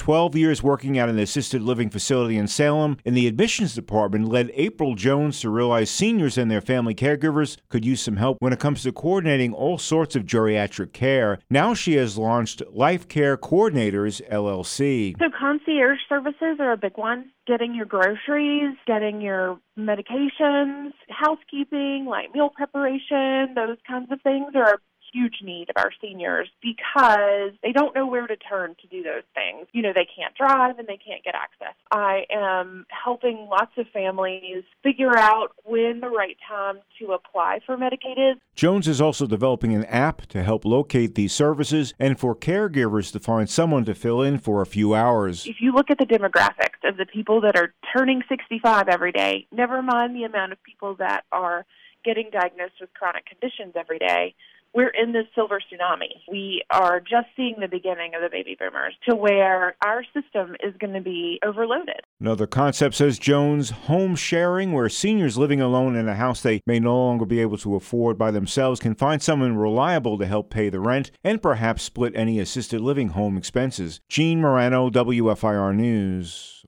12 years working at an assisted living facility in Salem in the admissions department led April Jones to realize seniors and their family caregivers could use some help when it comes to coordinating all sorts of geriatric care. Now she has launched Life Care Coordinators, LLC. So concierge services are a big one. Getting your groceries, getting your medications, housekeeping, like meal preparation, those kinds of things are a huge need of our seniors because they don't know where to turn to do those things. They can't drive and they can't get access. I am helping lots of families figure out when the right time to apply for Medicaid is. Jones is also developing an app to help locate these services and for caregivers to find someone to fill in for a few hours. If you look at the demographics of the people that are turning 65 every day, never mind the amount of people that are getting diagnosed with chronic conditions every day, we're in this silver tsunami. We are just seeing the beginning of the baby boomers to where our system is going to be overloaded. Another concept, says Jones, home sharing, where seniors living alone in a house they may no longer be able to afford by themselves can find someone reliable to help pay the rent and perhaps split any assisted living home expenses. Gene Morano, WFIR News.